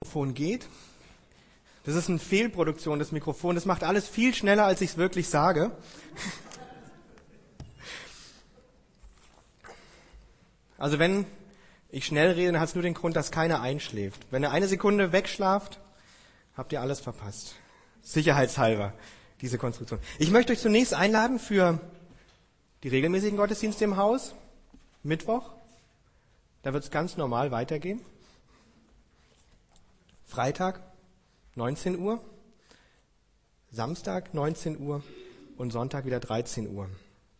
Mikrofon geht. Das ist eine Fehlproduktion, das Mikrofon. Das macht alles viel schneller, als ich es wirklich sage. Also wenn ich schnell rede, dann hat es nur den Grund, dass keiner einschläft. Wenn ihr eine Sekunde wegschlaft, habt ihr alles verpasst. Sicherheitshalber, diese Konstruktion. Ich möchte euch zunächst einladen für die regelmäßigen Gottesdienste im Haus. Mittwoch, da wird es ganz normal weitergehen. Freitag, 19 Uhr. Samstag, 19 Uhr. Und Sonntag wieder 13 Uhr.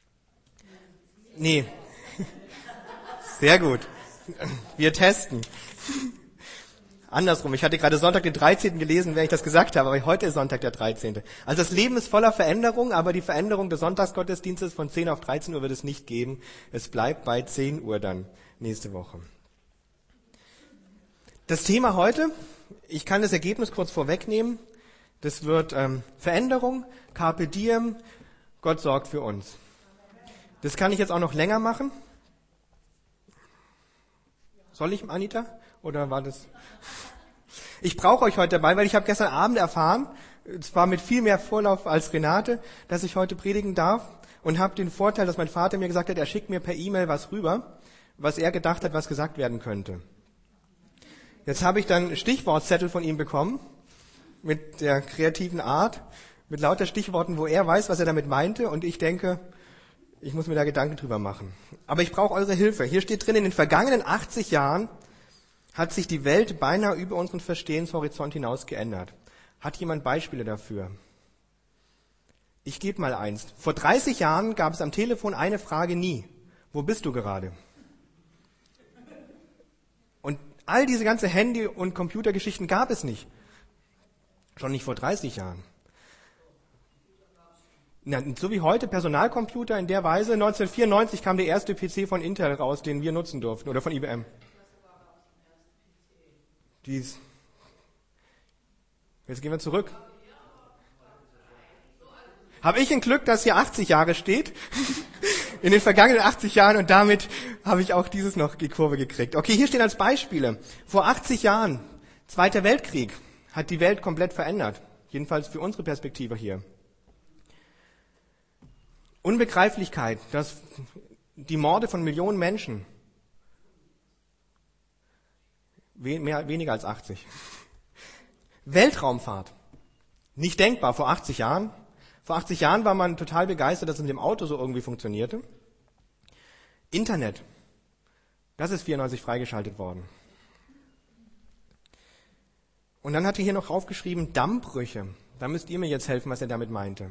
Nee. Sehr gut. Wir testen. Andersrum. Ich hatte gerade Sonntag den 13. gelesen, wenn ich das gesagt habe, aber heute ist Sonntag der 13. Also das Leben ist voller Veränderung, aber die Veränderung des Sonntagsgottesdienstes von 10 auf 13 Uhr wird es nicht geben. Es bleibt bei 10 Uhr dann nächste Woche. Das Thema heute, ich kann das Ergebnis kurz vorwegnehmen, das wird Veränderung, Carpe Diem, Gott sorgt für uns. Das kann ich jetzt auch noch länger machen. Soll ich, Anita? Oder war das? Ich brauche euch heute dabei, weil ich habe gestern Abend erfahren, zwar mit viel mehr Vorlauf als Renate, dass ich heute predigen darf und habe den Vorteil, dass mein Vater mir gesagt hat, er schickt mir per E-Mail was rüber, was er gedacht hat, was gesagt werden könnte. Jetzt habe ich dann Stichwortzettel von ihm bekommen, mit der kreativen Art, mit lauter Stichworten, wo er weiß, was er damit meinte, und ich denke, ich muss mir da Gedanken drüber machen. Aber ich brauche eure Hilfe. Hier steht drin, in den vergangenen 80 Jahren hat sich die Welt beinahe über unseren Verstehenshorizont hinaus geändert. Hat jemand Beispiele dafür? Ich gebe mal eins. Vor 30 Jahren gab es am Telefon eine Frage nie. Wo bist du gerade? Und all diese ganze Handy- und Computergeschichten gab es nicht. Schon nicht vor 30 Jahren. Na, so wie heute Personalcomputer in der Weise. 1994 kam der erste PC von Intel raus, den wir nutzen durften, oder von IBM. Jetzt gehen wir zurück. Habe ich ein Glück, dass hier 80 Jahre steht? In den vergangenen 80 Jahren, und damit habe ich auch dieses noch die Kurve gekriegt. Okay, hier stehen als Beispiele. Vor 80 Jahren, Zweiter Weltkrieg, hat die Welt komplett verändert. Jedenfalls für unsere Perspektive hier. Unbegreiflichkeit, dass die Morde von Millionen Menschen, weniger als 80. Weltraumfahrt, nicht denkbar vor 80 Jahren. Vor 80 Jahren war man total begeistert, dass es mit dem Auto so irgendwie funktionierte. Internet, das ist 94 freigeschaltet worden. Und dann hat er hier noch draufgeschrieben, Dammbrüche. Da müsst ihr mir jetzt helfen, was er damit meinte.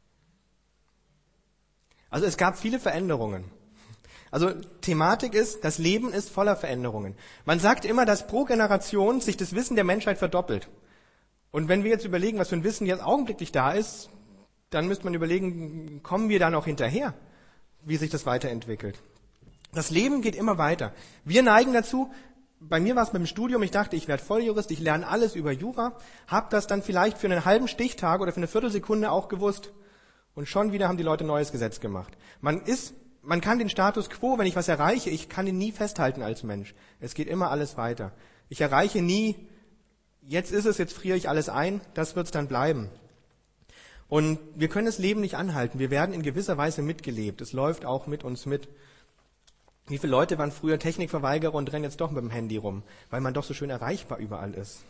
Also es gab viele Veränderungen. Also Thematik ist, das Leben ist voller Veränderungen. Man sagt immer, dass pro Generation sich das Wissen der Menschheit verdoppelt. Und wenn wir jetzt überlegen, was für ein Wissen jetzt augenblicklich da ist, dann müsste man überlegen, kommen wir da noch hinterher, wie sich das weiterentwickelt. Das Leben geht immer weiter. Wir neigen dazu, bei mir war es mit dem Studium, ich dachte, ich werde Volljurist, ich lerne alles über Jura, habe das dann vielleicht für einen halben Stichtag oder für eine Viertelsekunde auch gewusst. Und schon wieder haben die Leute ein neues Gesetz gemacht. Man kann den Status quo, wenn ich was erreiche, ich kann ihn nie festhalten als Mensch. Es geht immer alles weiter. Ich erreiche nie, jetzt ist es, jetzt friere ich alles ein, das wird es dann bleiben. Und wir können das Leben nicht anhalten. Wir werden in gewisser Weise mitgelebt. Es läuft auch mit uns mit. Wie viele Leute waren früher Technikverweigerer und rennen jetzt doch mit dem Handy rum, weil man doch so schön erreichbar überall ist.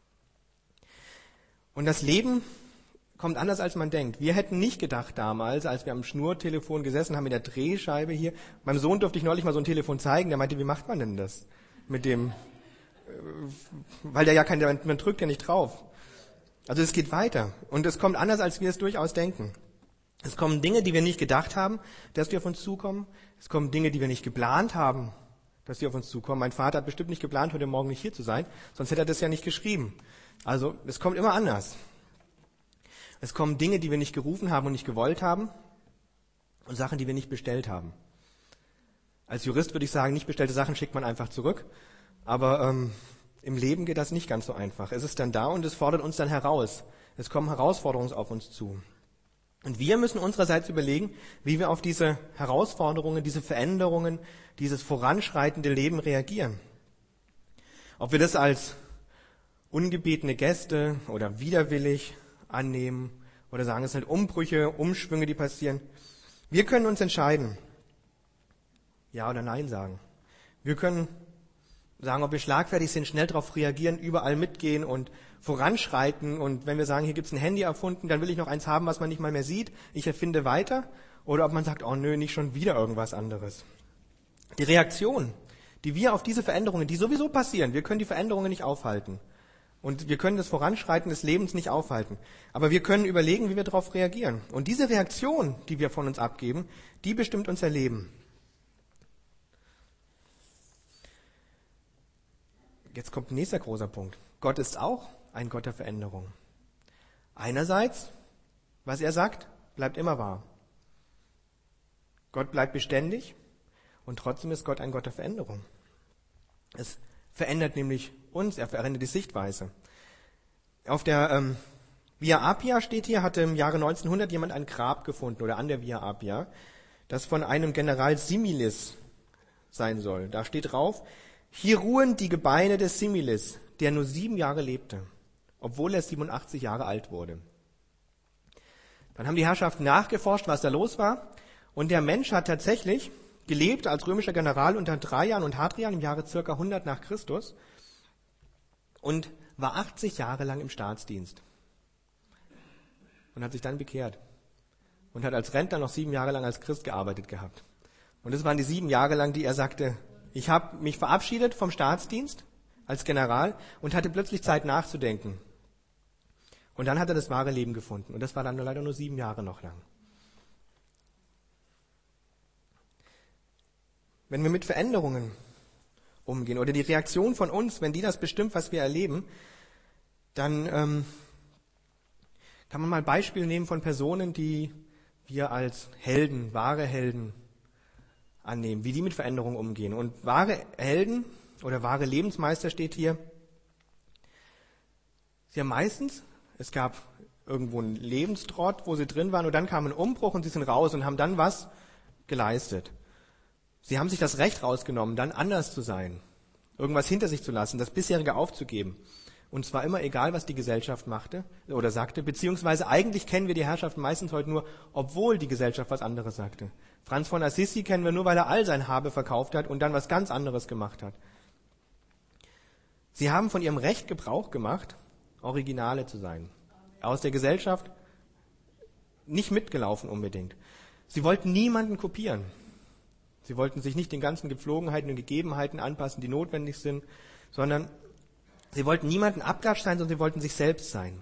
Und das Leben kommt anders, als man denkt. Wir hätten nicht gedacht damals, als wir am Schnurtelefon gesessen haben mit der Drehscheibe hier. Meinem Sohn durfte ich neulich mal so ein Telefon zeigen. Der meinte, wie macht man denn das? Mit dem, weil man drückt ja nicht drauf. Also es geht weiter. Und es kommt anders, als wir es durchaus denken. Es kommen Dinge, die wir nicht gedacht haben, dass die auf uns zukommen. Es kommen Dinge, die wir nicht geplant haben, dass die auf uns zukommen. Mein Vater hat bestimmt nicht geplant, heute Morgen nicht hier zu sein. Sonst hätte er das ja nicht geschrieben. Also es kommt immer anders. Es kommen Dinge, die wir nicht gerufen haben und nicht gewollt haben, und Sachen, die wir nicht bestellt haben. Als Jurist würde ich sagen, nicht bestellte Sachen schickt man einfach zurück. Aber im Leben geht das nicht ganz so einfach. Es ist dann da und es fordert uns dann heraus. Es kommen Herausforderungen auf uns zu. Und wir müssen unsererseits überlegen, wie wir auf diese Herausforderungen, diese Veränderungen, dieses voranschreitende Leben reagieren. Ob wir das als ungebetene Gäste oder widerwillig annehmen oder sagen, es sind halt Umbrüche, Umschwünge, die passieren. Wir können uns entscheiden, ja oder nein sagen. Wir können sagen, ob wir schlagfertig sind, schnell darauf reagieren, überall mitgehen und voranschreiten. Und wenn wir sagen, hier gibt's ein Handy erfunden, dann will ich noch eins haben, was man nicht mal mehr sieht. Ich erfinde weiter. Oder ob man sagt, oh nö, nicht schon wieder irgendwas anderes. Die Reaktion, die wir auf diese Veränderungen, die sowieso passieren, wir können die Veränderungen nicht aufhalten. Und wir können das Voranschreiten des Lebens nicht aufhalten. Aber wir können überlegen, wie wir darauf reagieren. Und diese Reaktion, die wir von uns abgeben, die bestimmt unser Leben. Jetzt kommt ein nächster großer Punkt. Gott ist auch ein Gott der Veränderung. Einerseits, was er sagt, bleibt immer wahr. Gott bleibt beständig und trotzdem ist Gott ein Gott der Veränderung. Es verändert nämlich uns, er verändert die Sichtweise. Auf der Via Appia steht hier, hatte im Jahre 1900 jemand ein Grab gefunden oder an der Via Appia, das von einem General Similis sein soll. Da steht drauf, hier ruhen die Gebeine des Similis, der nur 7 Jahre lebte, obwohl er 87 Jahre alt wurde. Dann haben die Herrschaften nachgeforscht, was da los war. Und der Mensch hat tatsächlich gelebt als römischer General unter Trajan und Hadrian im Jahre ca. 100 nach Christus und war 80 Jahre lang im Staatsdienst und hat sich dann bekehrt und hat als Rentner noch 7 Jahre lang als Christ gearbeitet gehabt. Und das waren die 7 Jahre lang, die er sagte, ich habe mich verabschiedet vom Staatsdienst als General und hatte plötzlich Zeit nachzudenken. Und dann hat er das wahre Leben gefunden. Und das war dann leider nur 7 Jahre noch lang. Wenn wir mit Veränderungen umgehen oder die Reaktion von uns, wenn die das bestimmt, was wir erleben, dann kann man mal ein Beispiel nehmen von Personen, die wir als Helden, wahre Helden annehmen, wie die mit Veränderungen umgehen. Und wahre Helden oder wahre Lebensmeister steht hier. Sie haben meistens, es gab irgendwo einen Lebenstrott, wo sie drin waren und dann kam ein Umbruch und sie sind raus und haben dann was geleistet. Sie haben sich das Recht rausgenommen, dann anders zu sein, irgendwas hinter sich zu lassen, das bisherige aufzugeben. Und zwar immer egal, was die Gesellschaft machte oder sagte, beziehungsweise eigentlich kennen wir die Herrschaft meistens heute nur, obwohl die Gesellschaft was anderes sagte. Franz von Assisi kennen wir nur, weil er all sein Habe verkauft hat und dann was ganz anderes gemacht hat. Sie haben von ihrem Recht Gebrauch gemacht, Originale zu sein. Aus der Gesellschaft nicht mitgelaufen unbedingt. Sie wollten niemanden kopieren. Sie wollten sich nicht den ganzen Gepflogenheiten und Gegebenheiten anpassen, die notwendig sind, sondern sie wollten niemanden Abklatsch sein, sondern sie wollten sich selbst sein.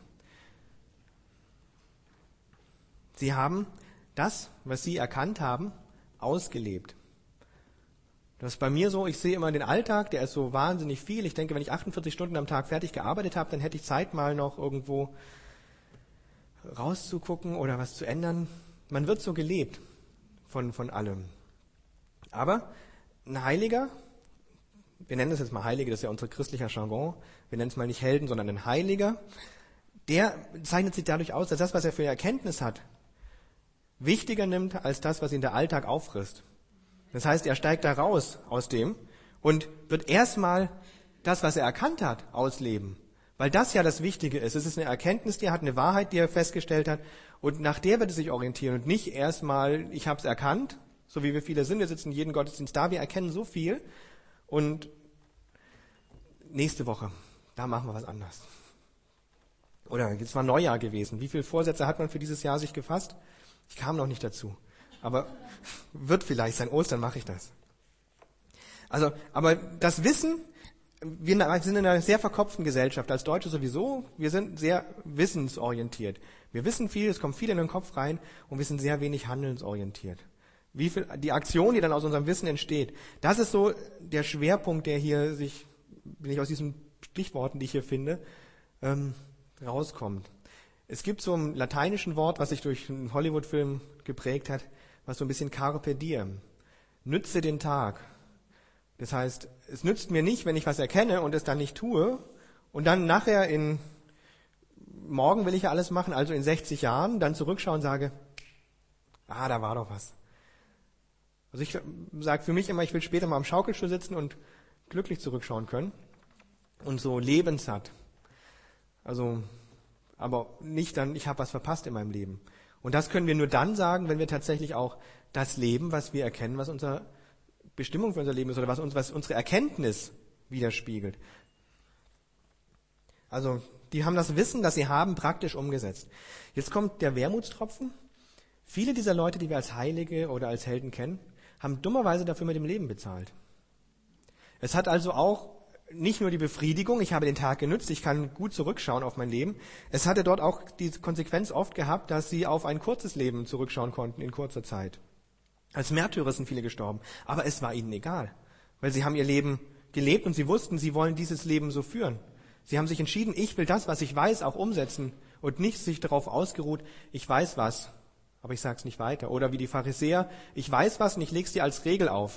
Sie haben das, was sie erkannt haben, ausgelebt. Das ist bei mir so, ich sehe immer den Alltag, der ist so wahnsinnig viel. Ich denke, wenn ich 48 Stunden am Tag fertig gearbeitet habe, dann hätte ich Zeit, mal noch irgendwo rauszugucken oder was zu ändern. Man wird so gelebt von allem. Aber ein Heiliger, wir nennen es jetzt mal Heilige, das ist ja unser christlicher Jargon, wir nennen es mal nicht Helden, sondern ein Heiliger, der zeichnet sich dadurch aus, dass das, was er für eine Erkenntnis hat, wichtiger nimmt als das, was ihn der Alltag auffrisst. Das heißt, er steigt da raus aus dem und wird erstmal das, was er erkannt hat, ausleben. Weil das ja das Wichtige ist. Es ist eine Erkenntnis, die er hat, eine Wahrheit, die er festgestellt hat und nach der wird er sich orientieren und nicht erstmal, ich habe es erkannt, so wie wir viele sind, wir sitzen jeden Gottesdienst da, wir erkennen so viel und nächste Woche, da machen wir was anderes. Oder jetzt war Neujahr gewesen. Wie viele Vorsätze hat man für dieses Jahr sich gefasst? Ich kam noch nicht dazu. Aber wird vielleicht sein, Ostern mache ich das. Also, aber das Wissen, wir sind in einer sehr verkopften Gesellschaft, als Deutsche sowieso, wir sind sehr wissensorientiert. Wir wissen viel, es kommt viel in den Kopf rein und wir sind sehr wenig handelsorientiert. Wie viel, die Aktion, die dann aus unserem Wissen entsteht, das ist so der Schwerpunkt, der hier sich, wenn ich aus diesen Stichworten, die ich hier finde, rauskommt. Es gibt so ein lateinischen Wort, was sich durch einen Hollywood-Film geprägt hat, was so ein bisschen Carpe Diem. Nütze den Tag. Das heißt, es nützt mir nicht, wenn ich was erkenne und es dann nicht tue und dann nachher morgen will ich ja alles machen, also in 60 Jahren, dann zurückschauen und sage, da war doch was. Also ich sage für mich immer, ich will später mal am Schaukelstuhl sitzen und glücklich zurückschauen können und so lebenssatt. Also, aber nicht dann, ich habe was verpasst in meinem Leben. Und das können wir nur dann sagen, wenn wir tatsächlich auch das leben, was wir erkennen, was unsere Bestimmung für unser Leben ist oder was unsere Erkenntnis widerspiegelt. Also, die haben das Wissen, das sie haben, praktisch umgesetzt. Jetzt kommt der Wermutstropfen. Viele dieser Leute, die wir als Heilige oder als Helden kennen, haben dummerweise dafür mit dem Leben bezahlt. Es hat also auch nicht nur die Befriedigung, ich habe den Tag genützt, ich kann gut zurückschauen auf mein Leben. Es hatte dort auch die Konsequenz oft gehabt, dass sie auf ein kurzes Leben zurückschauen konnten in kurzer Zeit. Als Märtyrer sind viele gestorben, aber es war ihnen egal, weil sie haben ihr Leben gelebt und sie wussten, sie wollen dieses Leben so führen. Sie haben sich entschieden, ich will das, was ich weiß, auch umsetzen und nicht sich darauf ausgeruht, ich weiß was, aber ich sage es nicht weiter. Oder wie die Pharisäer, ich weiß was und ich lege es dir als Regel auf.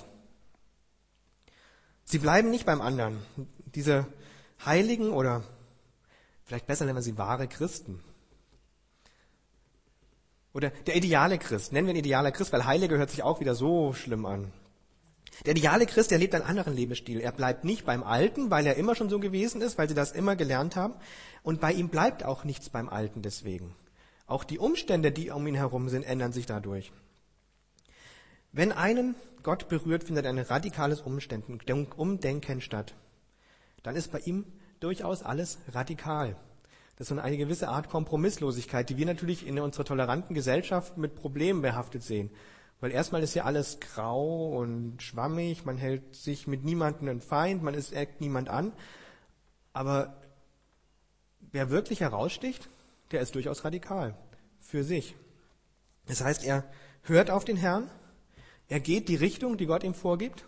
Sie bleiben nicht beim anderen. Diese Heiligen oder vielleicht besser nennen wir sie wahre Christen. Oder der ideale Christ. Nennen wir ihn idealer Christ, weil Heilige hört sich auch wieder so schlimm an. Der ideale Christ, der lebt einen anderen Lebensstil. Er bleibt nicht beim Alten, weil er immer schon so gewesen ist, weil sie das immer gelernt haben. Und bei ihm bleibt auch nichts beim Alten deswegen. Auch die Umstände, die um ihn herum sind, ändern sich dadurch. Wenn einen Gott berührt, findet ein radikales Umdenken statt. Dann ist bei ihm durchaus alles radikal. Das ist eine gewisse Art Kompromisslosigkeit, die wir natürlich in unserer toleranten Gesellschaft mit Problemen behaftet sehen. Weil erstmal ist ja alles grau und schwammig, man hält sich mit niemandem einen Feind, man eckt niemand an. Aber wer wirklich heraussticht, der ist durchaus radikal für sich. Das heißt, er hört auf den Herrn, er geht die Richtung, die Gott ihm vorgibt.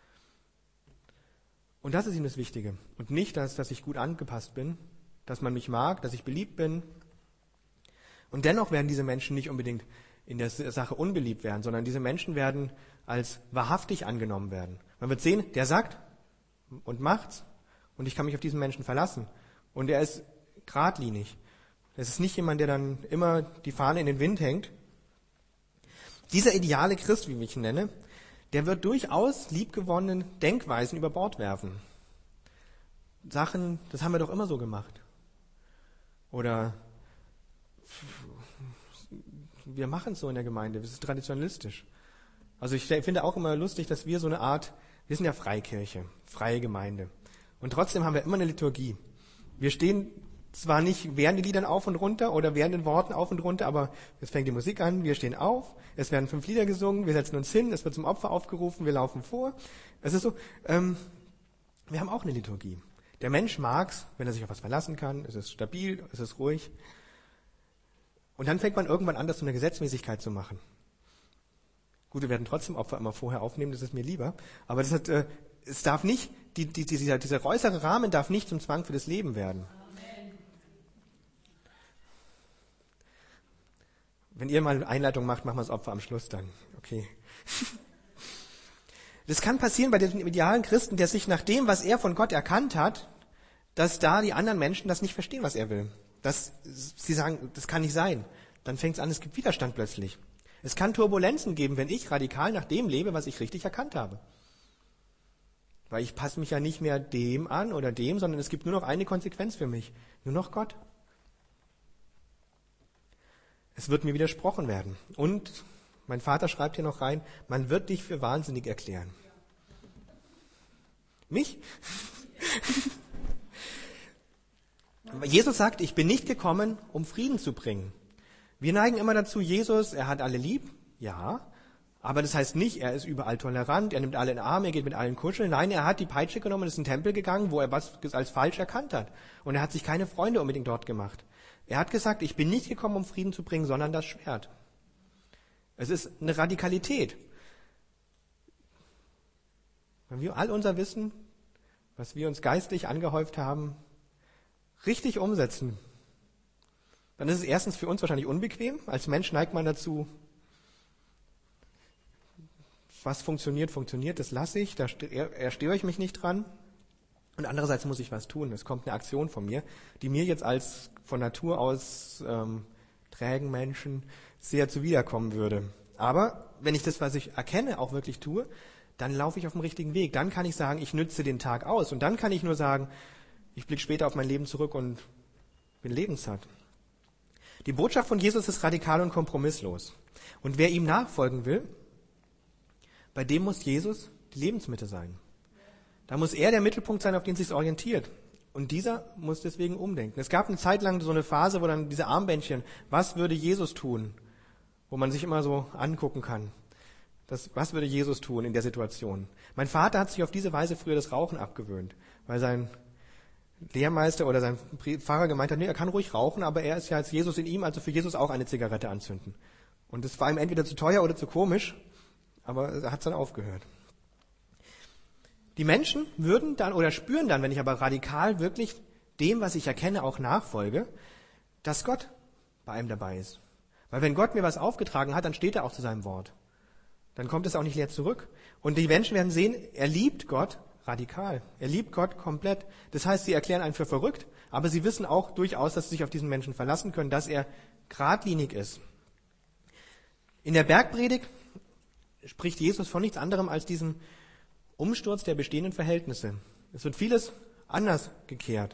Und das ist ihm das Wichtige. Und nicht, dass ich gut angepasst bin, dass man mich mag, dass ich beliebt bin. Und dennoch werden diese Menschen nicht unbedingt in der Sache unbeliebt werden, sondern diese Menschen werden als wahrhaftig angenommen werden. Man wird sehen, der sagt und macht's und ich kann mich auf diesen Menschen verlassen. Und er ist geradlinig. Es ist nicht jemand, der dann immer die Fahne in den Wind hängt. Dieser ideale Christ, wie ich ihn nenne, der wird durchaus liebgewonnenen Denkweisen über Bord werfen. Sachen, das haben wir doch immer so gemacht. Oder wir machen es so in der Gemeinde, das ist traditionalistisch. Also ich finde auch immer lustig, dass wir so eine Art, wir sind ja Freikirche, freie Gemeinde. Und trotzdem haben wir immer eine Liturgie. Wir stehen zwar nicht während den Liedern auf und runter oder während den Worten auf und runter, aber jetzt fängt die Musik an, wir stehen auf, es werden 5 Lieder gesungen, wir setzen uns hin, es wird zum Opfer aufgerufen, wir laufen vor. Es ist so, wir haben auch eine Liturgie. Der Mensch mag's, wenn er sich auf was verlassen kann, es ist stabil, es ist ruhig. Und dann fängt man irgendwann an, das zu einer Gesetzmäßigkeit zu machen. Gut, wir werden trotzdem Opfer immer vorher aufnehmen, das ist mir lieber. Aber das hat, es darf nicht, dieser äußere Rahmen darf nicht zum Zwang für das Leben werden. Wenn ihr mal eine Einleitung macht, machen wir das Opfer am Schluss dann. Okay. Das kann passieren bei dem idealen Christen, der sich nach dem, was er von Gott erkannt hat, dass da die anderen Menschen das nicht verstehen, was er will. Dass sie sagen, das kann nicht sein. Dann fängt es an, es gibt Widerstand plötzlich. Es kann Turbulenzen geben, wenn ich radikal nach dem lebe, was ich richtig erkannt habe. Weil ich passe mich ja nicht mehr dem an oder dem, sondern es gibt nur noch eine Konsequenz für mich. Nur noch Gott. Es wird mir widersprochen werden. Und mein Vater schreibt hier noch rein, man wird dich für wahnsinnig erklären. Mich? Jesus sagt, ich bin nicht gekommen, um Frieden zu bringen. Wir neigen immer dazu, Jesus, er hat alle lieb. Ja, aber das heißt nicht, er ist überall tolerant, er nimmt alle in den Arm, er geht mit allen kuscheln. Nein, er hat die Peitsche genommen und ist in den Tempel gegangen, wo er was als falsch erkannt hat. Und er hat sich keine Freunde unbedingt dort gemacht. Er hat gesagt, ich bin nicht gekommen, um Frieden zu bringen, sondern das Schwert. Es ist eine Radikalität. Wenn wir all unser Wissen, was wir uns geistlich angehäuft haben, richtig umsetzen, dann ist es erstens für uns wahrscheinlich unbequem. Als Mensch neigt man dazu, was funktioniert, das lasse ich, da erstöre ich mich nicht dran. Und andererseits muss ich was tun. Es kommt eine Aktion von mir, die mir jetzt als von Natur aus trägen Menschen sehr zuwiderkommen würde. Aber wenn ich das, was ich erkenne, auch wirklich tue, dann laufe ich auf dem richtigen Weg. Dann kann ich sagen, ich nütze den Tag aus. Und dann kann ich nur sagen, ich blicke später auf mein Leben zurück und bin lebenssatt. Die Botschaft von Jesus ist radikal und kompromisslos. Und wer ihm nachfolgen will, bei dem muss Jesus die Lebensmitte sein. Da muss er der Mittelpunkt sein, auf den es sich orientiert. Und dieser muss deswegen umdenken. Es gab eine Zeit lang so eine Phase, wo dann diese Armbändchen, was würde Jesus tun, wo man sich immer so angucken kann. Was würde Jesus tun in der Situation? Mein Vater hat sich auf diese Weise früher das Rauchen abgewöhnt, weil sein Lehrmeister oder sein Pfarrer gemeint hat, nee, er kann ruhig rauchen, aber er ist ja als Jesus in ihm, also für Jesus auch eine Zigarette anzünden. Und es war ihm entweder zu teuer oder zu komisch, aber er hat es dann aufgehört. Die Menschen würden dann oder spüren dann, wenn ich aber radikal wirklich dem, was ich erkenne, auch nachfolge, dass Gott bei einem dabei ist. Weil wenn Gott mir was aufgetragen hat, dann steht er auch zu seinem Wort. Dann kommt es auch nicht leer zurück. Und die Menschen werden sehen, er liebt Gott radikal. Er liebt Gott komplett. Das heißt, sie erklären einen für verrückt, aber sie wissen auch durchaus, dass sie sich auf diesen Menschen verlassen können, dass er geradlinig ist. In der Bergpredigt spricht Jesus von nichts anderem als diesem Umsturz der bestehenden Verhältnisse. Es wird vieles anders gekehrt.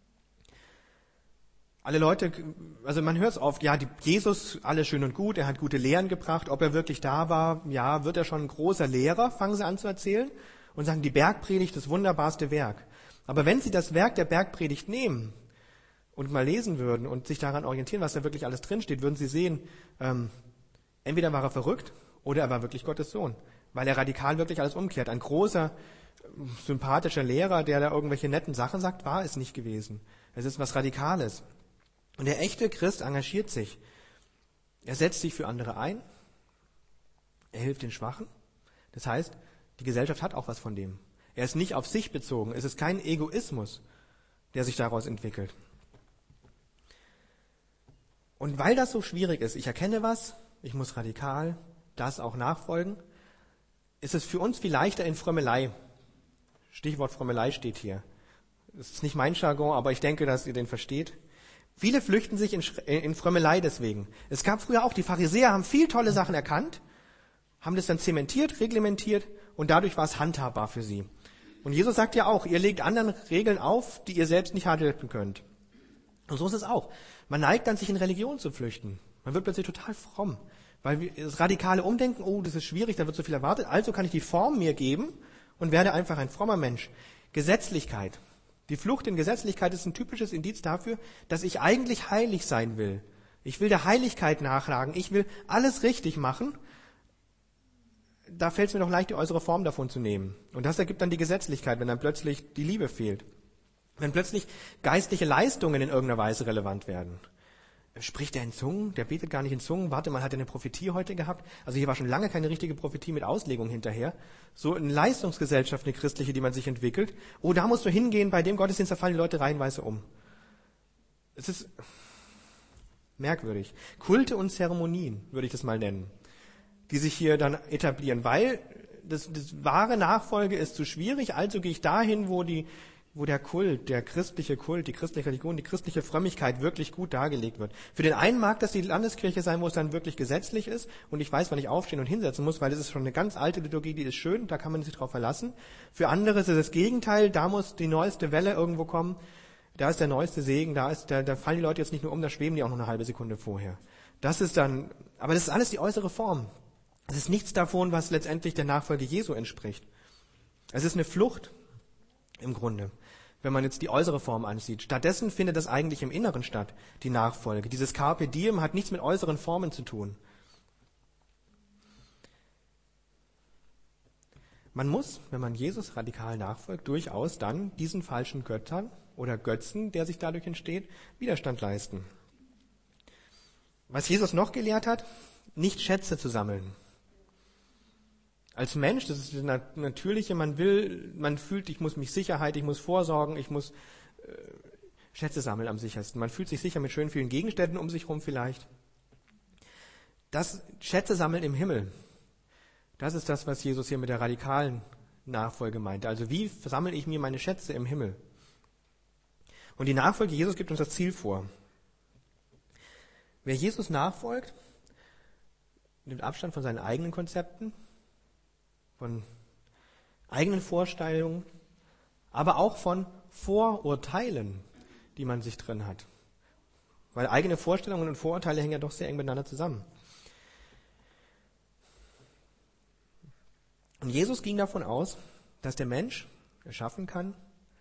Alle Leute, also man hört es oft, ja, Jesus, alles schön und gut, er hat gute Lehren gebracht, ob er wirklich da war, ja, wird er schon ein großer Lehrer, fangen sie an zu erzählen und sagen, die Bergpredigt, das wunderbarste Werk. Aber wenn sie das Werk der Bergpredigt nehmen und mal lesen würden und sich daran orientieren, was da wirklich alles drinsteht, würden sie sehen, entweder war er verrückt oder er war wirklich Gottes Sohn, weil er radikal wirklich alles umkehrt. Ein großer, sympathischer Lehrer, der da irgendwelche netten Sachen sagt, war es nicht gewesen. Es ist was Radikales. Und der echte Christ engagiert sich. Er setzt sich für andere ein. Er hilft den Schwachen. Das heißt, die Gesellschaft hat auch was von dem. Er ist nicht auf sich bezogen. Es ist kein Egoismus, der sich daraus entwickelt. Und weil das so schwierig ist, ich erkenne was, ich muss radikal das auch nachfolgen, ist es für uns viel leichter in Frömmelei. Stichwort Frömmelei steht hier. Das ist nicht mein Jargon, aber ich denke, dass ihr den versteht. Viele flüchten sich in Frömmelei deswegen. Es gab früher auch, die Pharisäer haben viel tolle Sachen erkannt, haben das dann zementiert, reglementiert und dadurch war es handhabbar für sie. Und Jesus sagt ja auch, ihr legt anderen Regeln auf, die ihr selbst nicht halten könnt. Und so ist es auch. Man neigt dann, sich in Religion zu flüchten. Man wird plötzlich total fromm, weil das radikale Umdenken, oh, das ist schwierig, da wird so viel erwartet, also kann ich die Form mir geben und werde einfach ein frommer Mensch. Gesetzlichkeit. Die Flucht in Gesetzlichkeit ist ein typisches Indiz dafür, dass ich eigentlich heilig sein will. Ich will der Heiligkeit nachjagen. Ich will alles richtig machen. Da fällt es mir doch leicht, die äußere Form davon zu nehmen. Und das ergibt dann die Gesetzlichkeit, wenn dann plötzlich die Liebe fehlt. Wenn plötzlich geistliche Leistungen in irgendeiner Weise relevant werden. Spricht er in Zungen? Der betet gar nicht in Zungen. Warte mal, hat er eine Prophetie heute gehabt? Also hier war schon lange keine richtige Prophetie mit Auslegung hinterher. So eine Leistungsgesellschaft, eine christliche, die man sich entwickelt. Oh, da musst du hingehen, bei dem Gottesdienst, da fallen die Leute reihenweise um. Es ist merkwürdig. Kulte und Zeremonien, würde ich das mal nennen, die sich hier dann etablieren, weil das wahre Nachfolge ist zu schwierig, also gehe ich dahin, wo der Kult, der christliche Kult, die christliche Religion, die christliche Frömmigkeit wirklich gut dargelegt wird. Für den einen mag das die Landeskirche sein, wo es dann wirklich gesetzlich ist und ich weiß, wann ich aufstehen und hinsetzen muss, weil das ist schon eine ganz alte Liturgie, die ist schön, da kann man sich drauf verlassen. Für andere ist es das Gegenteil, da muss die neueste Welle irgendwo kommen, da ist der neueste Segen, da fallen die Leute jetzt nicht nur um, da schweben die auch noch eine halbe Sekunde vorher. Das ist dann, aber das ist alles die äußere Form. Es ist nichts davon, was letztendlich der Nachfolge Jesu entspricht. Es ist eine Flucht im Grunde, wenn man jetzt die äußere Form ansieht. Stattdessen findet das eigentlich im Inneren statt, die Nachfolge. Dieses Carpe Diem hat nichts mit äußeren Formen zu tun. Man muss, wenn man Jesus radikal nachfolgt, durchaus dann diesen falschen Göttern oder Götzen, der sich dadurch entsteht, Widerstand leisten. Was Jesus noch gelehrt hat, nicht Schätze zu sammeln. Als Mensch, das ist das Natürliche, man fühlt, ich muss mich Sicherheit, ich muss vorsorgen, ich muss Schätze sammeln am sichersten. Man fühlt sich sicher mit schön vielen Gegenständen um sich herum vielleicht. Das Schätze sammeln im Himmel, das ist das, was Jesus hier mit der radikalen Nachfolge meinte. Also wie sammle ich mir meine Schätze im Himmel? Und die Nachfolge Jesus gibt uns das Ziel vor. Wer Jesus nachfolgt, nimmt Abstand von seinen eigenen Konzepten, von eigenen Vorstellungen, aber auch von Vorurteilen, die man sich drin hat. Weil eigene Vorstellungen und Vorurteile hängen ja doch sehr eng miteinander zusammen. Und Jesus ging davon aus, dass der Mensch es schaffen kann,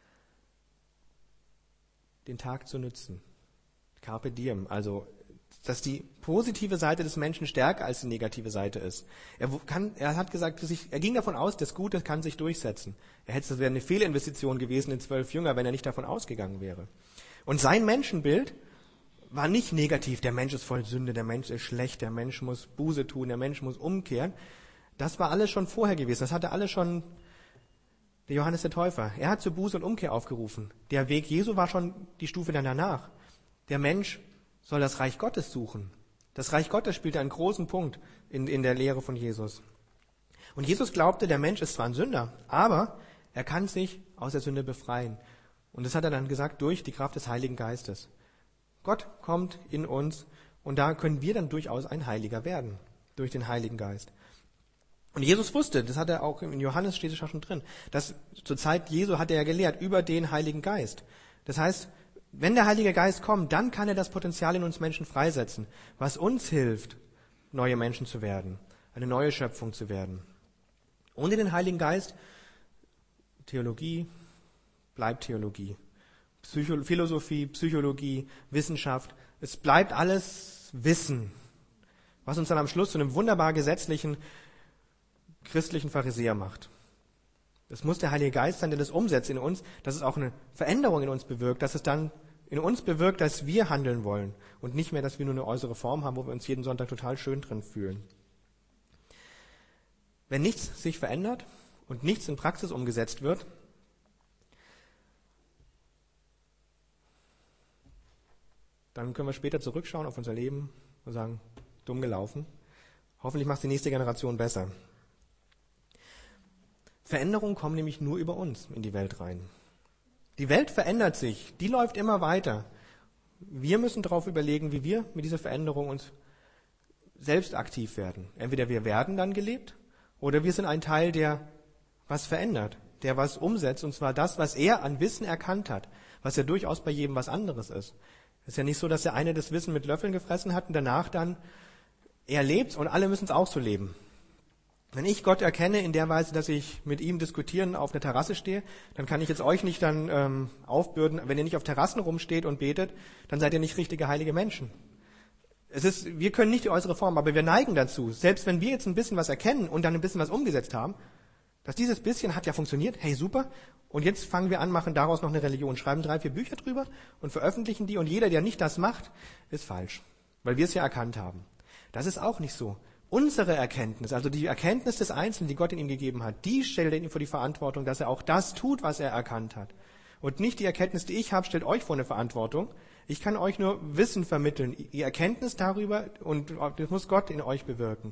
den Tag zu nutzen. Carpe diem, also dass die positive Seite des Menschen stärker als die negative Seite ist. Er hat gesagt, er ging davon aus, das Gute kann sich durchsetzen. Das wäre eine Fehlinvestition gewesen in 12 Jünger, wenn er nicht davon ausgegangen wäre. Und sein Menschenbild war nicht negativ, der Mensch ist voll Sünde, der Mensch ist schlecht, der Mensch muss Buße tun, der Mensch muss umkehren. Das war alles schon vorher gewesen, das hatte alles schon der Johannes der Täufer. Er hat zur Buße und Umkehr aufgerufen. Der Weg Jesu war schon die Stufe dann danach. Der Mensch soll das Reich Gottes suchen. Das Reich Gottes spielte einen großen Punkt in der Lehre von Jesus. Und Jesus glaubte, der Mensch ist zwar ein Sünder, aber er kann sich aus der Sünde befreien. Und das hat er dann gesagt durch die Kraft des Heiligen Geistes. Gott kommt in uns und da können wir dann durchaus ein Heiliger werden, durch den Heiligen Geist. Und Jesus wusste, das hat er auch in Johannes steht es schon drin, dass zur Zeit Jesu hat er ja gelehrt über den Heiligen Geist. Das heißt, wenn der Heilige Geist kommt, dann kann er das Potenzial in uns Menschen freisetzen, was uns hilft, neue Menschen zu werden, eine neue Schöpfung zu werden. Ohne den Heiligen Geist, Theologie bleibt Theologie. Philosophie, Psychologie, Wissenschaft, es bleibt alles Wissen, was uns dann am Schluss zu einem wunderbar gesetzlichen christlichen Pharisäer macht. Es muss der Heilige Geist sein, der das umsetzt in uns, dass es auch eine Veränderung in uns bewirkt, dass es dann in uns bewirkt, dass wir handeln wollen und nicht mehr, dass wir nur eine äußere Form haben, wo wir uns jeden Sonntag total schön drin fühlen. Wenn nichts sich verändert und nichts in Praxis umgesetzt wird, dann können wir später zurückschauen auf unser Leben und sagen, dumm gelaufen. Hoffentlich macht die nächste Generation besser. Veränderungen kommen nämlich nur über uns in die Welt rein. Die Welt verändert sich, die läuft immer weiter. Wir müssen darauf überlegen, wie wir mit dieser Veränderung uns selbst aktiv werden. Entweder wir werden dann gelebt oder wir sind ein Teil, der was verändert, der was umsetzt, und zwar das, was er an Wissen erkannt hat, was ja durchaus bei jedem was anderes ist. Es ist ja nicht so, dass der eine das Wissen mit Löffeln gefressen hat und danach dann er lebt und alle müssen es auch so leben. Wenn ich Gott erkenne in der Weise, dass ich mit ihm diskutieren auf der Terrasse stehe, dann kann ich jetzt euch nicht dann aufbürden, wenn ihr nicht auf Terrassen rumsteht und betet, dann seid ihr nicht richtige heilige Menschen. Wir können nicht die äußere Form, aber wir neigen dazu, selbst wenn wir jetzt ein bisschen was erkennen und dann ein bisschen was umgesetzt haben, dass dieses bisschen hat ja funktioniert, hey super, und jetzt fangen wir an, machen daraus noch eine Religion, schreiben 3, 4 Bücher drüber und veröffentlichen die und jeder, der nicht das macht, ist falsch, weil wir es ja erkannt haben. Das ist auch nicht so. Unsere Erkenntnis, also die Erkenntnis des Einzelnen, die Gott in ihm gegeben hat, die stellt ihn vor die Verantwortung, dass er auch das tut, was er erkannt hat. Und nicht die Erkenntnis, die ich habe, stellt euch vor eine Verantwortung. Ich kann euch nur Wissen vermitteln, die Erkenntnis darüber, und das muss Gott in euch bewirken.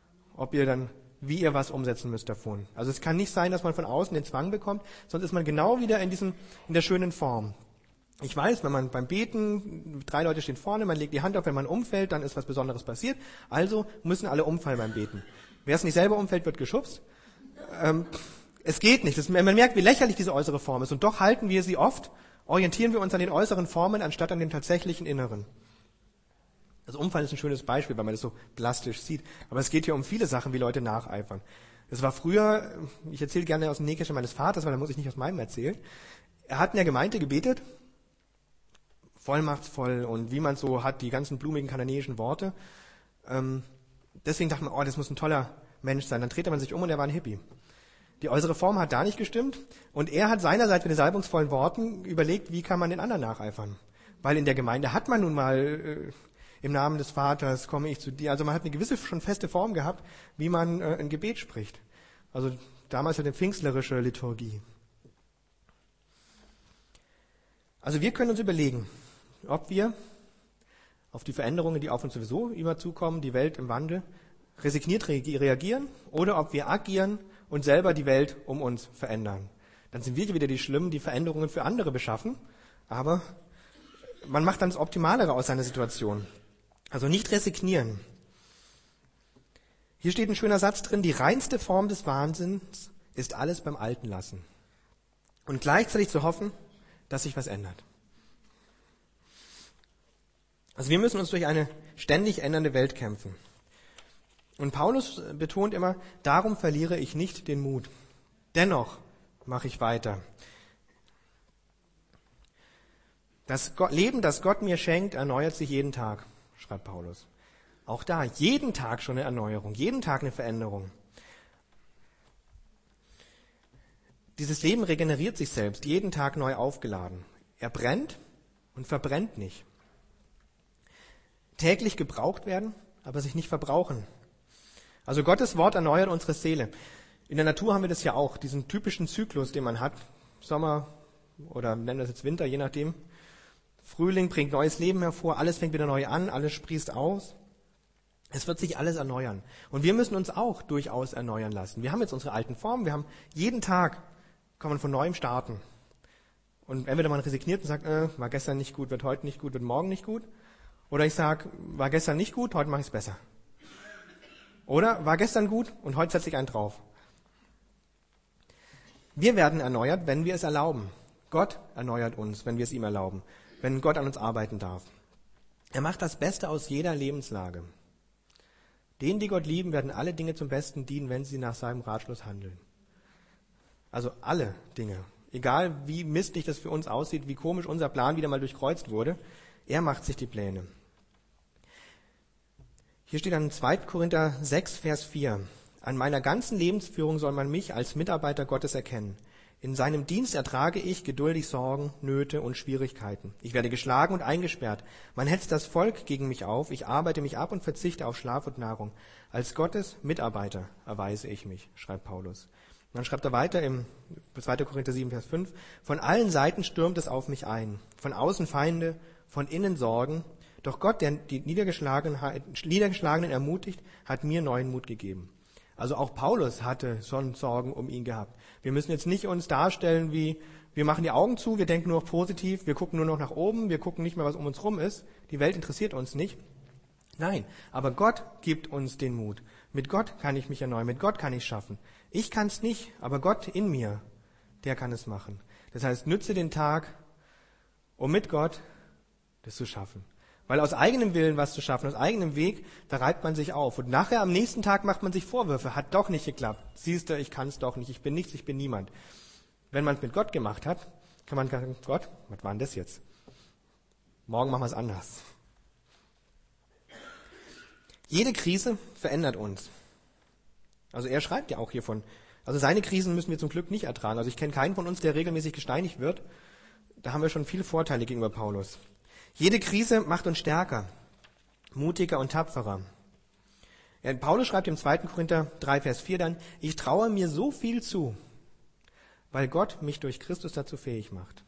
Wie ihr was umsetzen müsst davon. Also es kann nicht sein, dass man von außen den Zwang bekommt, sonst ist man genau wieder in der schönen Form. Ich weiß, wenn man beim Beten, 3 Leute stehen vorne, man legt die Hand auf, wenn man umfällt, dann ist was Besonderes passiert. Also müssen alle umfallen beim Beten. Wer es nicht selber umfällt, wird geschubst. Es geht nicht. Man merkt, wie lächerlich diese äußere Form ist. Und doch halten wir sie oft, orientieren wir uns an den äußeren Formen, anstatt an dem tatsächlichen Inneren. Das Umfallen ist ein schönes Beispiel, weil man das so plastisch sieht. Aber es geht hier um viele Sachen, wie Leute nacheifern. Das war früher, ich erzähle gerne aus dem Nähkästchen meines Vaters, weil da muss ich nicht aus meinem erzählen. Er hat in der Gemeinde gebetet, vollmachtsvoll und wie man so hat, die ganzen blumigen kananäischen Worte. Deswegen dachte man, das muss ein toller Mensch sein. Dann drehte man sich um und er war ein Hippie. Die äußere Form hat da nicht gestimmt und er hat seinerseits mit den salbungsvollen Worten überlegt, wie kann man den anderen nacheifern. Weil in der Gemeinde hat man nun mal im Namen des Vaters komme ich zu dir. Also man hat eine gewisse, schon feste Form gehabt, wie man ein Gebet spricht. Also damals halt eine pfingstlerische Liturgie. Also wir können uns überlegen, ob wir auf die Veränderungen, die auf uns sowieso immer zukommen, die Welt im Wandel, resigniert reagieren oder ob wir agieren und selber die Welt um uns verändern. Dann sind wir wieder die Schlimmen, die Veränderungen für andere beschaffen, aber man macht dann das Optimalere aus seiner Situation. Also nicht resignieren. Hier steht ein schöner Satz drin, die reinste Form des Wahnsinns ist alles beim Alten lassen. Und gleichzeitig zu hoffen, dass sich was ändert. Also wir müssen uns durch eine ständig ändernde Welt kämpfen. Und Paulus betont immer, darum verliere ich nicht den Mut. Dennoch mache ich weiter. Das Leben, das Gott mir schenkt, erneuert sich jeden Tag, schreibt Paulus. Auch da, jeden Tag schon eine Erneuerung, jeden Tag eine Veränderung. Dieses Leben regeneriert sich selbst, jeden Tag neu aufgeladen. Er brennt und verbrennt nicht. Täglich gebraucht werden, aber sich nicht verbrauchen. Also Gottes Wort erneuert unsere Seele. In der Natur haben wir das ja auch, diesen typischen Zyklus, den man hat. Sommer oder nennen wir es jetzt Winter, je nachdem. Frühling bringt neues Leben hervor, alles fängt wieder neu an, alles sprießt aus. Es wird sich alles erneuern. Und wir müssen uns auch durchaus erneuern lassen. Wir haben jetzt unsere alten Formen, wir haben jeden Tag, kann man von neuem starten. Und entweder man resigniert und sagt, war gestern nicht gut, wird heute nicht gut, wird morgen nicht gut. Oder ich sage, war gestern nicht gut, heute mache ich es besser. Oder war gestern gut und heute setze ich einen drauf. Wir werden erneuert, wenn wir es erlauben. Gott erneuert uns, wenn wir es ihm erlauben, wenn Gott an uns arbeiten darf. Er macht das Beste aus jeder Lebenslage. Denen, die Gott lieben, werden alle Dinge zum Besten dienen, wenn sie nach seinem Ratschluss handeln. Also alle Dinge. Egal wie mistig das für uns aussieht, wie komisch unser Plan wieder mal durchkreuzt wurde, er macht sich die Pläne. Hier steht dann 2. Korinther 6, Vers 4. An meiner ganzen Lebensführung soll man mich als Mitarbeiter Gottes erkennen. In seinem Dienst ertrage ich geduldig Sorgen, Nöte und Schwierigkeiten. Ich werde geschlagen und eingesperrt. Man hetzt das Volk gegen mich auf. Ich arbeite mich ab und verzichte auf Schlaf und Nahrung. Als Gottes Mitarbeiter erweise ich mich, schreibt Paulus. Und dann schreibt er weiter im 2. Korinther 7, Vers 5. Von allen Seiten stürmt es auf mich ein. Von außen Feinde, von innen Sorgen. Doch Gott, der die Niedergeschlagenen ermutigt, hat mir neuen Mut gegeben. Also auch Paulus hatte schon Sorgen um ihn gehabt. Wir müssen jetzt nicht uns darstellen wie, wir machen die Augen zu, wir denken nur noch positiv, wir gucken nur noch nach oben, wir gucken nicht mehr, was um uns rum ist. Die Welt interessiert uns nicht. Nein, aber Gott gibt uns den Mut. Mit Gott kann ich mich erneuern, mit Gott kann ich schaffen. Ich kann es nicht, aber Gott in mir, der kann es machen. Das heißt, nütze den Tag, um mit Gott das zu schaffen. Weil aus eigenem Willen was zu schaffen, aus eigenem Weg, da reibt man sich auf. Und nachher am nächsten Tag macht man sich Vorwürfe. Hat doch nicht geklappt. Siehst du, ich kann es doch nicht. Ich bin nichts, ich bin niemand. Wenn man es mit Gott gemacht hat, kann man sagen, Gott, was war denn das jetzt? Morgen machen wir es anders. Jede Krise verändert uns. Also er schreibt ja auch hiervon. Also seine Krisen müssen wir zum Glück nicht ertragen. Also ich kenne keinen von uns, der regelmäßig gesteinigt wird. Da haben wir schon viele Vorteile gegenüber Paulus. Jede Krise macht uns stärker, mutiger und tapferer. Paulus schreibt im 2. Korinther 3, Vers 4 dann, ich traue mir so viel zu, weil Gott mich durch Christus dazu fähig macht.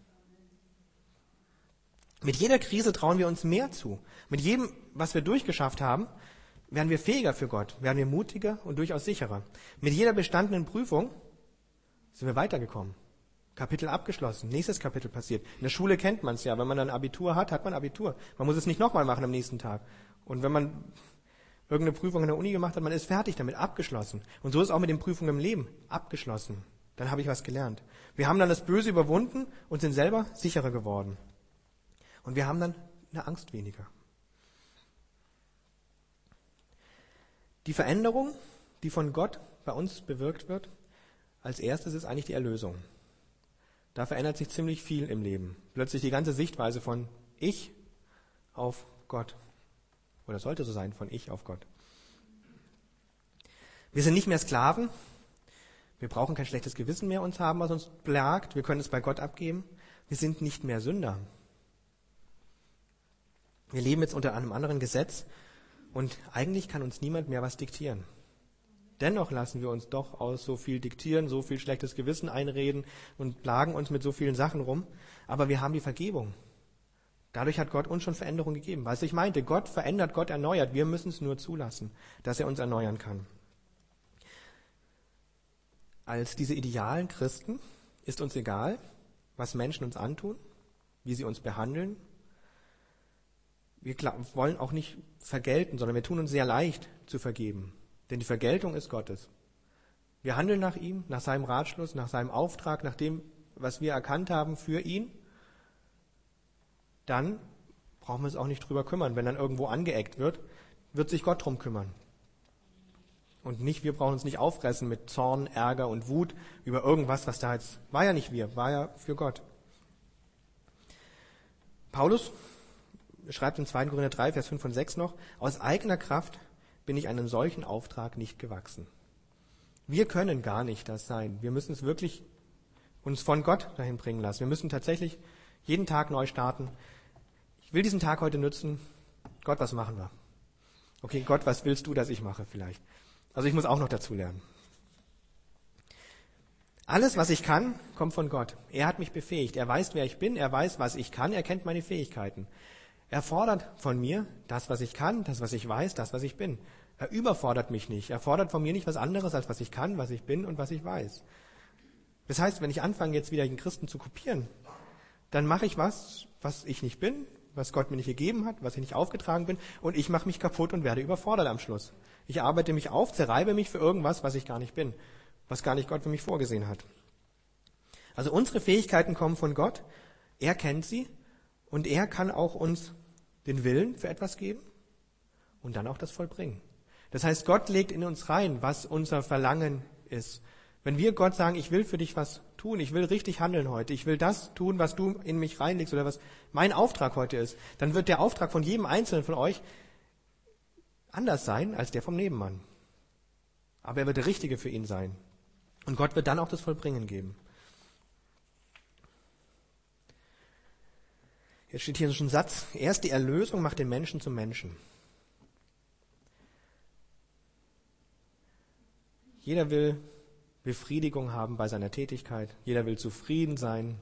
Mit jeder Krise trauen wir uns mehr zu. Mit jedem, was wir durchgeschafft haben, werden wir fähiger für Gott, werden wir mutiger und durchaus sicherer. Mit jeder bestandenen Prüfung sind wir weitergekommen. Kapitel abgeschlossen, nächstes Kapitel passiert. In der Schule kennt man es ja, wenn man dann Abitur hat, hat man Abitur. Man muss es nicht nochmal machen am nächsten Tag. Und wenn man irgendeine Prüfung in der Uni gemacht hat, man ist fertig damit, abgeschlossen. Und so ist auch mit den Prüfungen im Leben, abgeschlossen. Dann habe ich was gelernt. Wir haben dann das Böse überwunden und sind selber sicherer geworden. Und wir haben dann eine Angst weniger. Die Veränderung, die von Gott bei uns bewirkt wird, als erstes ist eigentlich die Erlösung. Da verändert sich ziemlich viel im Leben. Plötzlich die ganze Sichtweise von ich auf Gott. Oder sollte so sein, von ich auf Gott. Wir sind nicht mehr Sklaven. Wir brauchen kein schlechtes Gewissen mehr uns haben, was uns plagt. Wir können es bei Gott abgeben. Wir sind nicht mehr Sünder. Wir leben jetzt unter einem anderen Gesetz und eigentlich kann uns niemand mehr was diktieren. Dennoch lassen wir uns doch aus so viel diktieren, so viel schlechtes Gewissen einreden und plagen uns mit so vielen Sachen rum. Aber wir haben die Vergebung. Dadurch hat Gott uns schon Veränderung gegeben. Was ich meinte, Gott verändert, Gott erneuert. Wir müssen es nur zulassen, dass er uns erneuern kann. Als diese idealen Christen ist uns egal, was Menschen uns antun, wie sie uns behandeln. Wir wollen auch nicht vergelten, sondern wir tun uns sehr leicht zu vergeben. Denn die Vergeltung ist Gottes. Wir handeln nach ihm, nach seinem Ratschluss, nach seinem Auftrag, nach dem, was wir erkannt haben für ihn. Dann brauchen wir uns auch nicht drüber kümmern. Wenn dann irgendwo angeeckt wird, wird sich Gott drum kümmern. Und nicht, wir brauchen uns nicht auffressen mit Zorn, Ärger und Wut über irgendwas, was da jetzt, war ja nicht wir, war ja für Gott. Paulus schreibt in 2. Korinther 3, Vers 5 und 6 noch, aus eigener Kraft bin ich einem solchen Auftrag nicht gewachsen. Wir können gar nicht das sein. Wir müssen es wirklich uns von Gott dahin bringen lassen. Wir müssen tatsächlich jeden Tag neu starten. Ich will diesen Tag heute nutzen. Gott, was machen wir? Okay, Gott, was willst du, dass ich mache vielleicht? Also ich muss auch noch dazu lernen. Alles, was ich kann, kommt von Gott. Er hat mich befähigt. Er weiß, wer ich bin. Er weiß, was ich kann. Er kennt meine Fähigkeiten. Er fordert von mir das, was ich kann, das, was ich weiß, das, was ich bin. Er überfordert mich nicht. Er fordert von mir nicht was anderes, als was ich kann, was ich bin und was ich weiß. Das heißt, wenn ich anfange, jetzt wieder den Christen zu kopieren, dann mache ich was ich nicht bin, was Gott mir nicht gegeben hat, was ich nicht aufgetragen bin, und ich mache mich kaputt und werde überfordert am Schluss. Ich arbeite mich auf, zerreibe mich für irgendwas, was ich gar nicht bin, was gar nicht Gott für mich vorgesehen hat. Also unsere Fähigkeiten kommen von Gott, er kennt sie und er kann auch uns den Willen für etwas geben und dann auch das vollbringen. Das heißt, Gott legt in uns rein, was unser Verlangen ist. Wenn wir Gott sagen, ich will für dich was tun, ich will richtig handeln heute, ich will das tun, was du in mich reinlegst oder was mein Auftrag heute ist, dann wird der Auftrag von jedem Einzelnen von euch anders sein als der vom Nebenmann. Aber er wird der Richtige für ihn sein. Und Gott wird dann auch das Vollbringen geben. Jetzt steht hier so ein Satz, erst die Erlösung macht den Menschen zum Menschen. Jeder will Befriedigung haben bei seiner Tätigkeit. Jeder will zufrieden sein.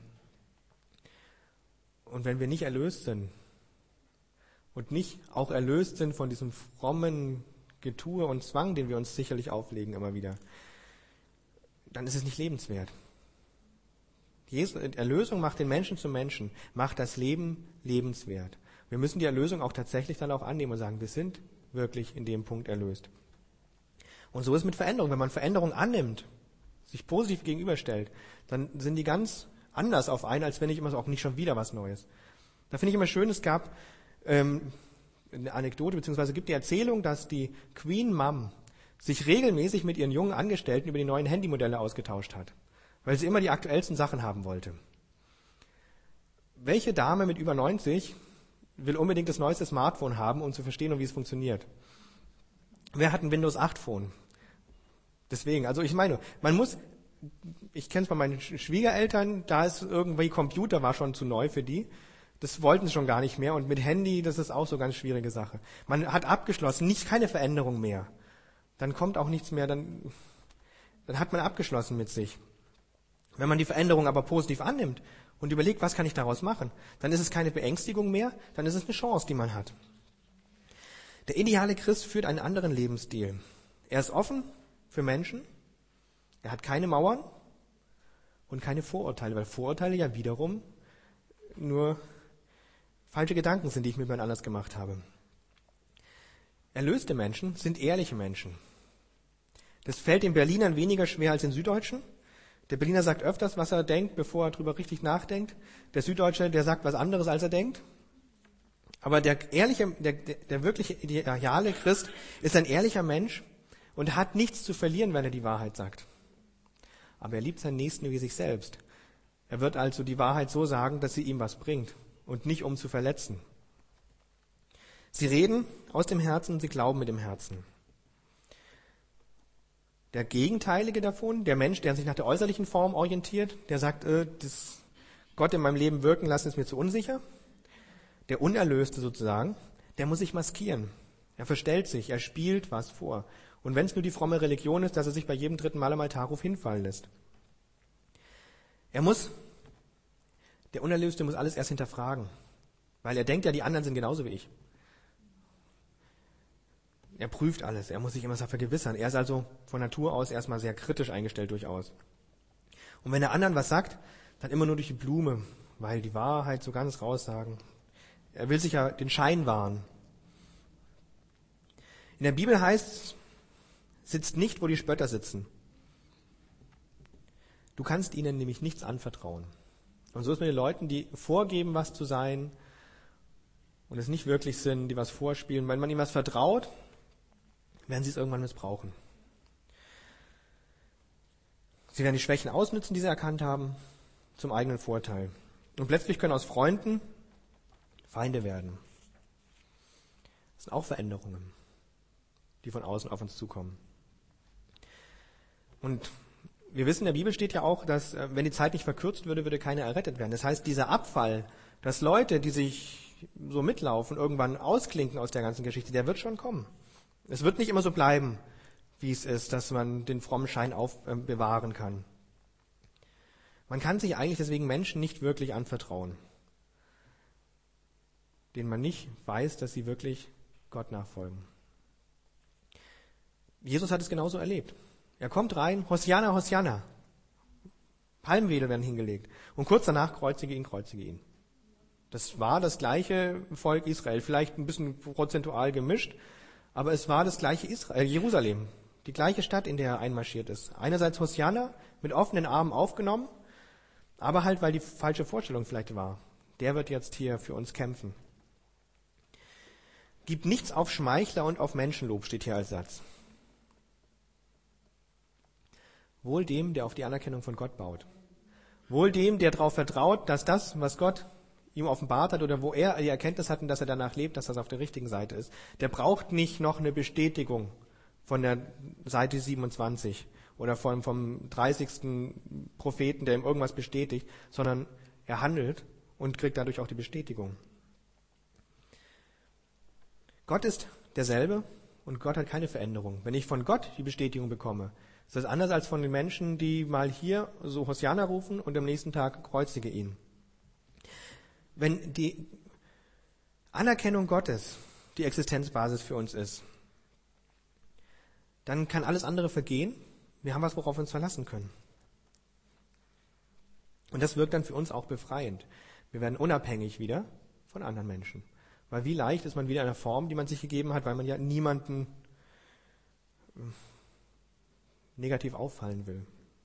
Und wenn wir nicht erlöst sind und nicht auch erlöst sind von diesem frommen Getue und Zwang, den wir uns sicherlich auflegen immer wieder, dann ist es nicht lebenswert. Erlösung macht den Menschen zum Menschen, macht das Leben lebenswert. Wir müssen die Erlösung auch tatsächlich dann auch annehmen und sagen, wir sind wirklich in dem Punkt erlöst. Und so ist mit Veränderung. Wenn man Veränderung annimmt, sich positiv gegenüberstellt, dann sind die ganz anders auf einen, als wenn ich immer so, auch nicht schon wieder was Neues. Da finde ich immer schön, es gab eine Anekdote, beziehungsweise gibt die Erzählung, dass die Queen Mum sich regelmäßig mit ihren jungen Angestellten über die neuen Handymodelle ausgetauscht hat, weil sie immer die aktuellsten Sachen haben wollte. Welche Dame mit über 90 will unbedingt das neueste Smartphone haben, um zu verstehen, wie es funktioniert? Wer hat ein Windows 8 Phone? Deswegen, also ich meine, ich kenne es bei meinen Schwiegereltern, da ist irgendwie Computer war schon zu neu für die. Das wollten sie schon gar nicht mehr. Und mit Handy, das ist auch so eine ganz schwierige Sache. Man hat abgeschlossen, keine Veränderung mehr. Dann kommt auch nichts mehr, dann hat man abgeschlossen mit sich. Wenn man die Veränderung aber positiv annimmt und überlegt, was kann ich daraus machen, dann ist es keine Beängstigung mehr, dann ist es eine Chance, die man hat. Der ideale Christ führt einen anderen Lebensstil. Er ist offen für Menschen, er hat keine Mauern und keine Vorurteile, weil Vorurteile ja wiederum nur falsche Gedanken sind, die ich mir jemand anders gemacht habe. Erlöste Menschen sind ehrliche Menschen. Das fällt den Berlinern weniger schwer als den Süddeutschen. Der Berliner sagt öfters, was er denkt, bevor er drüber richtig nachdenkt. Der Süddeutsche, der sagt was anderes, als er denkt. Aber der wirklich ideale Christ ist ein ehrlicher Mensch und hat nichts zu verlieren, wenn er die Wahrheit sagt. Aber er liebt seinen Nächsten wie sich selbst. Er wird also die Wahrheit so sagen, dass sie ihm was bringt und nicht um zu verletzen. Sie reden aus dem Herzen, sie glauben mit dem Herzen. Der Gegenteilige davon, der Mensch, der sich nach der äußerlichen Form orientiert, der sagt, das Gott in meinem Leben wirken lassen ist mir zu unsicher. Der Unerlöste sozusagen, der muss sich maskieren. Er verstellt sich, er spielt was vor. Und wenn es nur die fromme Religion ist, dass er sich bei jedem dritten Mal am Altarruf hinfallen lässt. Der Unerlöste muss alles erst hinterfragen. Weil er denkt ja, die anderen sind genauso wie ich. Er prüft alles, er muss sich immer vergewissern. Er ist also von Natur aus erstmal sehr kritisch eingestellt durchaus. Und wenn der anderen was sagt, dann immer nur durch die Blume, weil die Wahrheit so ganz raussagen. Er will sich ja den Schein wahren. In der Bibel heißt es, sitzt nicht, wo die Spötter sitzen. Du kannst ihnen nämlich nichts anvertrauen. Und so ist mit den Leuten, die vorgeben, was zu sein und es nicht wirklich sind, die was vorspielen. Wenn man ihnen was vertraut, werden sie es irgendwann missbrauchen. Sie werden die Schwächen ausnutzen, die sie erkannt haben, zum eigenen Vorteil. Und plötzlich können aus Freunden Feinde werden. Das sind auch Veränderungen, die von außen auf uns zukommen. Und wir wissen, in der Bibel steht ja auch, dass wenn die Zeit nicht verkürzt würde, würde keiner errettet werden. Das heißt, dieser Abfall, dass Leute, die sich so mitlaufen, irgendwann ausklinken aus der ganzen Geschichte, der wird schon kommen. Es wird nicht immer so bleiben, wie es ist, dass man den frommen Schein bewahren kann. Man kann sich eigentlich deswegen Menschen nicht wirklich anvertrauen, denen man nicht weiß, dass sie wirklich Gott nachfolgen. Jesus hat es genauso erlebt. Er kommt rein, Hosianna, Hosianna. Palmwedel werden hingelegt. Und kurz danach kreuzige ihn. Das war das gleiche Volk Israel, vielleicht ein bisschen prozentual gemischt, aber es war das gleiche Jerusalem, die gleiche Stadt, in der er einmarschiert ist. Einerseits Hosianna, mit offenen Armen aufgenommen, aber halt, weil die falsche Vorstellung vielleicht war. Der wird jetzt hier für uns kämpfen. Gib nichts auf Schmeichler und auf Menschenlob, steht hier als Satz. Wohl dem, der auf die Anerkennung von Gott baut. Wohl dem, der darauf vertraut, dass das, was Gott ihm offenbart hat oder wo er die Erkenntnis hat, dass er danach lebt, dass das auf der richtigen Seite ist. Der braucht nicht noch eine Bestätigung von der Seite 27 oder vom 30. Propheten, der ihm irgendwas bestätigt, sondern er handelt und kriegt dadurch auch die Bestätigung. Gott ist derselbe und Gott hat keine Veränderung. Wenn ich von Gott die Bestätigung bekomme, ist das anders als von den Menschen, die mal hier so Hosianna rufen und am nächsten Tag kreuzige ihn. Wenn die Anerkennung Gottes die Existenzbasis für uns ist, dann kann alles andere vergehen. Wir haben was, worauf wir uns verlassen können. Und das wirkt dann für uns auch befreiend. Wir werden unabhängig wieder von anderen Menschen. Weil wie leicht ist man wieder in einer Form, die man sich gegeben hat, weil man ja niemanden negativ auffallen will.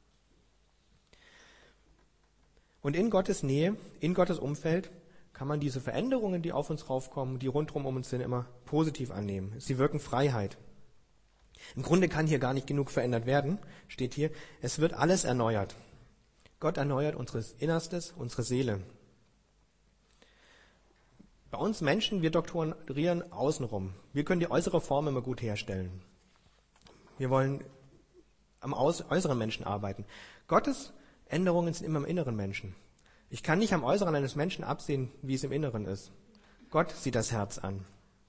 Und in Gottes Nähe, in Gottes Umfeld, kann man diese Veränderungen, die auf uns raufkommen, die rundherum um uns sind, immer positiv annehmen. Sie wirken Freiheit. Im Grunde kann hier gar nicht genug verändert werden, steht hier. Es wird alles erneuert. Gott erneuert unseres Innerstes, unsere Seele. Bei uns Menschen, wir doktorieren außenrum. Wir können die äußere Form immer gut herstellen. Wir wollen am äußeren Menschen arbeiten. Gottes Änderungen sind immer im inneren Menschen. Ich kann nicht am Äußeren eines Menschen absehen, wie es im Inneren ist. Gott sieht das Herz an.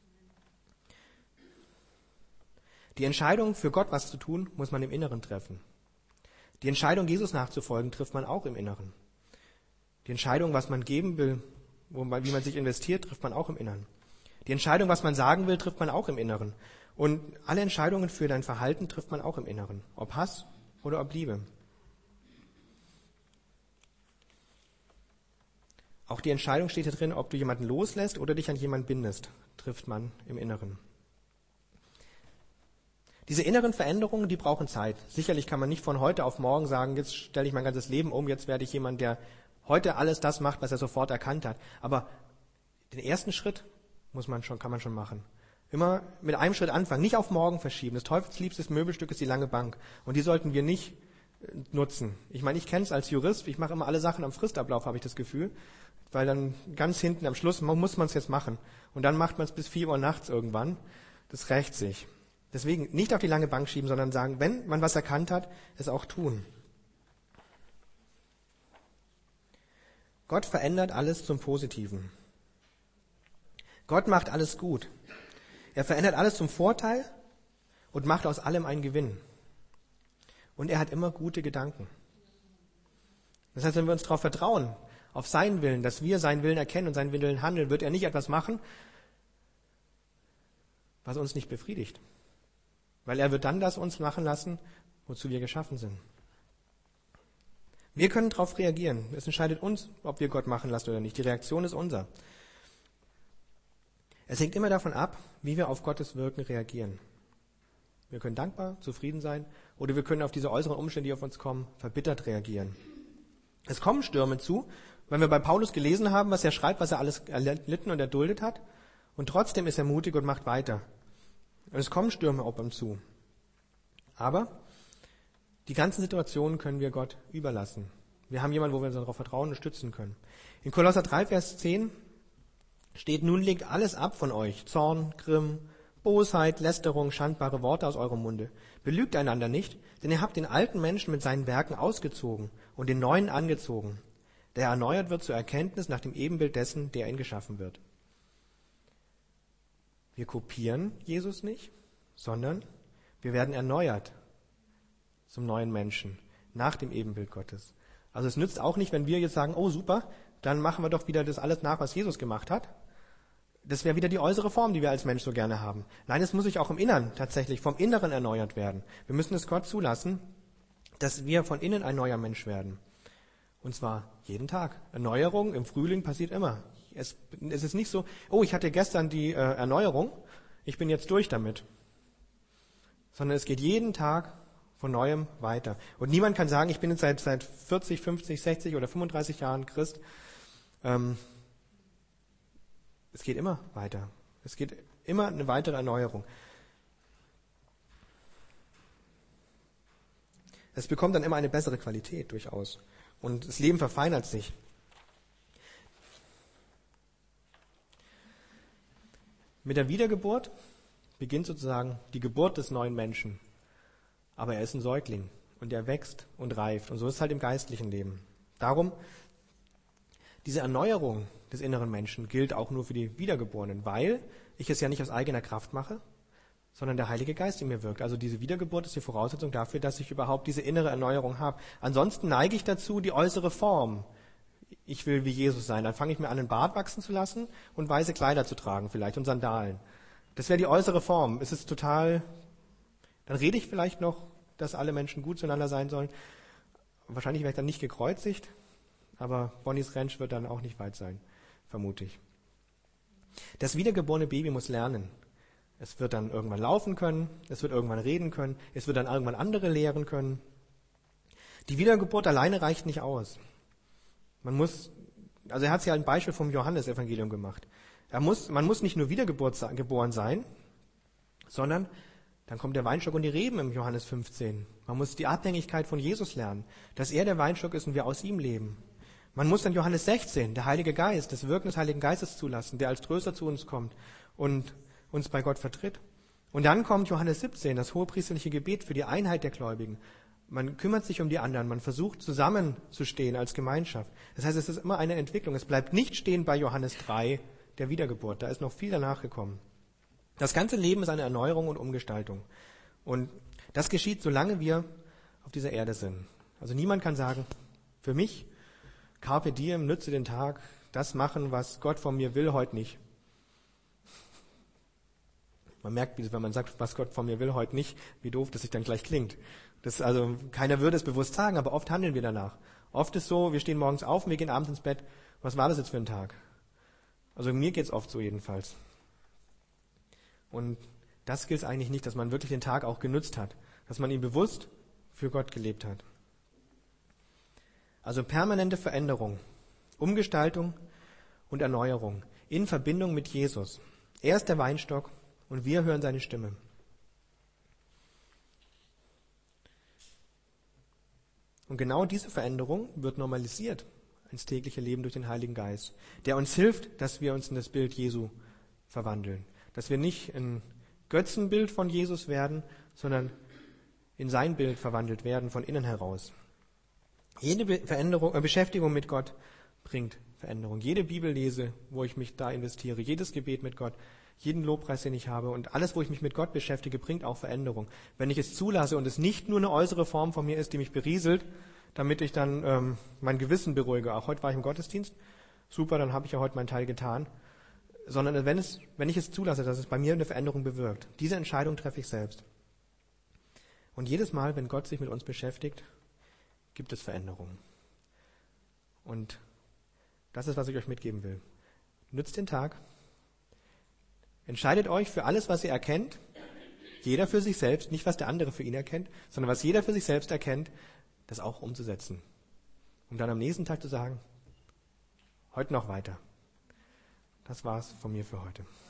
Die Entscheidung, für Gott was zu tun, muss man im Inneren treffen. Die Entscheidung, Jesus nachzufolgen, trifft man auch im Inneren. Die Entscheidung, was man geben will, wie man sich investiert, trifft man auch im Inneren. Die Entscheidung, was man sagen will, trifft man auch im Inneren. Und alle Entscheidungen für dein Verhalten trifft man auch im Inneren. Ob Hass oder ob Liebe. Auch die Entscheidung steht hier drin, ob du jemanden loslässt oder dich an jemanden bindest, trifft man im Inneren. Diese inneren Veränderungen, die brauchen Zeit. Sicherlich kann man nicht von heute auf morgen sagen, jetzt stelle ich mein ganzes Leben um, jetzt werde ich jemand, der heute alles das macht, was er sofort erkannt hat. Aber den ersten Schritt kann man schon machen. Immer mit einem Schritt anfangen, nicht auf morgen verschieben. Das teufelsliebstes Möbelstück ist die lange Bank. Und die sollten wir nicht nutzen. Ich meine, ich kenne es als Jurist, ich mache immer alle Sachen am Fristablauf, habe ich das Gefühl. Weil dann ganz hinten am Schluss muss man es jetzt machen. Und dann macht man es bis 4 Uhr nachts irgendwann. Das rächt sich. Deswegen nicht auf die lange Bank schieben, sondern sagen, wenn man was erkannt hat, es auch tun. Gott verändert alles zum Positiven. Gott macht alles gut. Er verändert alles zum Vorteil und macht aus allem einen Gewinn. Und er hat immer gute Gedanken. Das heißt, wenn wir uns darauf vertrauen, auf seinen Willen, dass wir seinen Willen erkennen und seinen Willen handeln, wird er nicht etwas machen, was uns nicht befriedigt. Weil er wird dann das uns machen lassen, wozu wir geschaffen sind. Wir können darauf reagieren. Es entscheidet uns, ob wir Gott machen lassen oder nicht. Die Reaktion ist unser. Es hängt immer davon ab, wie wir auf Gottes Wirken reagieren. Wir können dankbar, zufrieden sein oder wir können auf diese äußeren Umstände, die auf uns kommen, verbittert reagieren. Es kommen Stürme zu, weil wir bei Paulus gelesen haben, was er schreibt, was er alles erlitten und erduldet hat. Und trotzdem ist er mutig und macht weiter. Und es kommen Stürme auf ihm zu. Aber die ganzen Situationen können wir Gott überlassen. Wir haben jemanden, wo wir darauf vertrauen und stützen können. In Kolosser 3, Vers 10 steht, nun legt alles ab von euch. Zorn, Grimm, Bosheit, Lästerung, schandbare Worte aus eurem Munde. Belügt einander nicht, denn ihr habt den alten Menschen mit seinen Werken ausgezogen und den neuen angezogen, der erneuert wird zur Erkenntnis nach dem Ebenbild dessen, der ihn geschaffen wird. Wir kopieren Jesus nicht, sondern wir werden erneuert zum neuen Menschen nach dem Ebenbild Gottes. Also es nützt auch nicht, wenn wir jetzt sagen, oh super, dann machen wir doch wieder das alles nach, was Jesus gemacht hat. Das wäre wieder die äußere Form, die wir als Mensch so gerne haben. Nein, es muss sich auch im Innern tatsächlich vom Inneren erneuert werden. Wir müssen es Gott zulassen, dass wir von innen ein neuer Mensch werden. Und zwar jeden Tag. Erneuerung im Frühling passiert immer. Es ist nicht so, oh, ich hatte gestern die Erneuerung, ich bin jetzt durch damit. Sondern es geht jeden Tag von Neuem weiter. Und niemand kann sagen, ich bin jetzt seit 40, 50, 60 oder 35 Jahren Christ. Es geht immer weiter. Es geht immer eine weitere Erneuerung. Es bekommt dann immer eine bessere Qualität durchaus. Und das Leben verfeinert sich. Mit der Wiedergeburt beginnt sozusagen die Geburt des neuen Menschen. Aber er ist ein Säugling und er wächst und reift. Und so ist es halt im geistlichen Leben. Darum, diese Erneuerung des inneren Menschen gilt auch nur für die Wiedergeborenen, weil ich es ja nicht aus eigener Kraft mache, sondern der Heilige Geist in mir wirkt. Also diese Wiedergeburt ist die Voraussetzung dafür, dass ich überhaupt diese innere Erneuerung habe. Ansonsten neige ich dazu, die äußere Form. Ich will wie Jesus sein. Dann fange ich mir an, einen Bart wachsen zu lassen und weiße Kleider zu tragen vielleicht und Sandalen. Das wäre die äußere Form. Es ist total, dann rede ich vielleicht noch, dass alle Menschen gut zueinander sein sollen. Wahrscheinlich werde ich dann nicht gekreuzigt, aber Bonnies Ranch wird dann auch nicht weit sein, vermute ich. Das wiedergeborene Baby muss lernen. Es wird dann irgendwann laufen können, es wird irgendwann reden können, es wird dann irgendwann andere lehren können. Die Wiedergeburt alleine reicht nicht aus. Er hat ja ein Beispiel vom Johannesevangelium gemacht. Man muss nicht nur wiedergeboren sein, sondern dann kommt der Weinstock und die Reben im Johannes 15. Man muss die Abhängigkeit von Jesus lernen, dass er der Weinstock ist und wir aus ihm leben. Man muss dann Johannes 16, der Heilige Geist, das Wirken des Heiligen Geistes zulassen, der als Tröster zu uns kommt und uns bei Gott vertritt. Und dann kommt Johannes 17, das hohepriesterliche Gebet für die Einheit der Gläubigen. Man kümmert sich um die anderen, man versucht zusammenzustehen als Gemeinschaft. Das heißt, es ist immer eine Entwicklung. Es bleibt nicht stehen bei Johannes 3, der Wiedergeburt. Da ist noch viel danach gekommen. Das ganze Leben ist eine Erneuerung und Umgestaltung. Und das geschieht, solange wir auf dieser Erde sind. Also niemand kann sagen, für mich, Carpe diem, nütze den Tag, das machen, was Gott von mir will, heute nicht. Man merkt, wenn man sagt, was Gott von mir will, heute nicht, wie doof das sich dann gleich klingt. Keiner würde es bewusst sagen, aber oft handeln wir danach. Oft ist so, wir stehen morgens auf und wir gehen abends ins Bett. Was war das jetzt für ein Tag? Also mir geht's oft so jedenfalls. Und das gilt eigentlich nicht, dass man wirklich den Tag auch genutzt hat, dass man ihn bewusst für Gott gelebt hat. Also permanente Veränderung, Umgestaltung und Erneuerung in Verbindung mit Jesus. Er ist der Weinstock und wir hören seine Stimme. Und genau diese Veränderung wird normalisiert ins tägliche Leben durch den Heiligen Geist, der uns hilft, dass wir uns in das Bild Jesu verwandeln. Dass wir nicht ein Götzenbild von Jesus werden, sondern in sein Bild verwandelt werden, von innen heraus. Jede Beschäftigung mit Gott bringt Veränderung. Jede Bibellese, wo ich mich da investiere, jedes Gebet mit Gott, jeden Lobpreis, den ich habe und alles, wo ich mich mit Gott beschäftige, bringt auch Veränderung. Wenn ich es zulasse und es nicht nur eine äußere Form von mir ist, die mich berieselt, damit ich dann mein Gewissen beruhige. Auch heute war ich im Gottesdienst. Super, dann habe ich ja heute meinen Teil getan. Sondern wenn ich es zulasse, dass es bei mir eine Veränderung bewirkt. Diese Entscheidung treffe ich selbst. Und jedes Mal, wenn Gott sich mit uns beschäftigt, gibt es Veränderungen. Und das ist, was ich euch mitgeben will. Nützt den Tag. Entscheidet euch für alles, was ihr erkennt. Jeder für sich selbst, nicht was der andere für ihn erkennt, sondern was jeder für sich selbst erkennt, das auch umzusetzen. Um dann am nächsten Tag zu sagen, heute noch weiter. Das war's von mir für heute.